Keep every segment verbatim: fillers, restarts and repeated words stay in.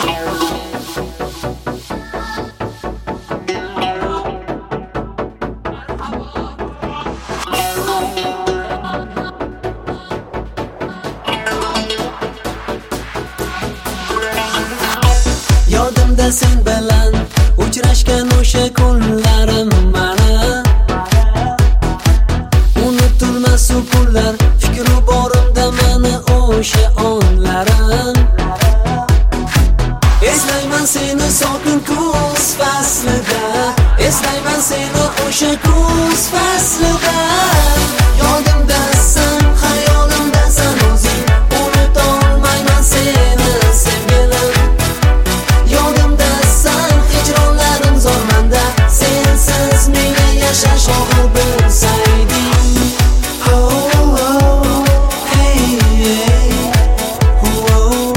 Yodimda sen bilan uchrashgan o'sha kunlarim mana unutilmas u kunlar, fikru borimda mana o'sha onlarim. Eslayman seni sokin kuz faslida, eslayman seni o'sha kuz faslida. Yodimdasan, xayolimdasan o'zing, unutolmayman seni sevgilim. Yodimdasan, hijronlarim zo'rmanda, sensiz menga yashash og'ir bo'lsaydi. Oh, oh, hey, hey, oh, oh.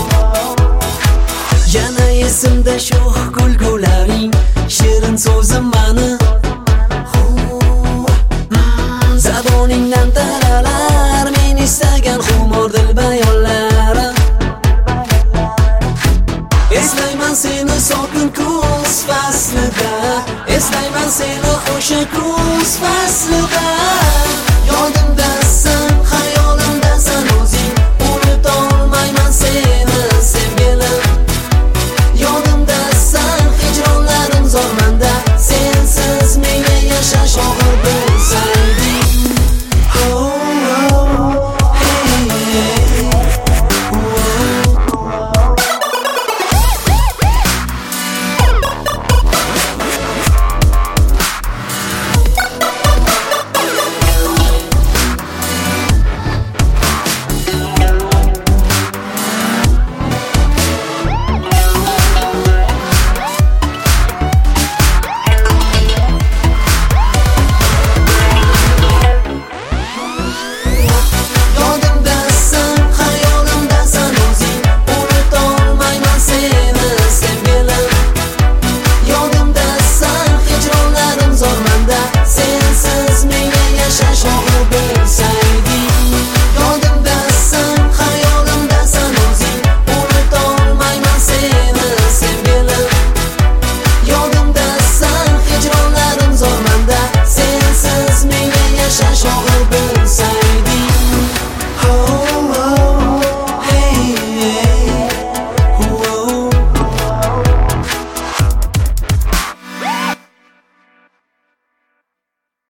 Yana esimda sho'x kulgularing, shirin so'zim mani zaboningdan taralar, men istagan xumor dil bayonlarim. Eslayman seni sokin kuz faslida, eslayman seni o'sha kuz faslida.